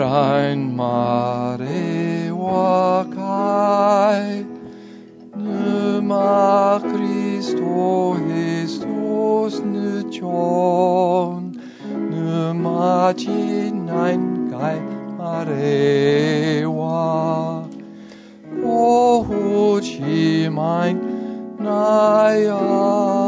rein marewa kai numa Christo Christus nuchon numa chinain kai marewa o hu chi main naya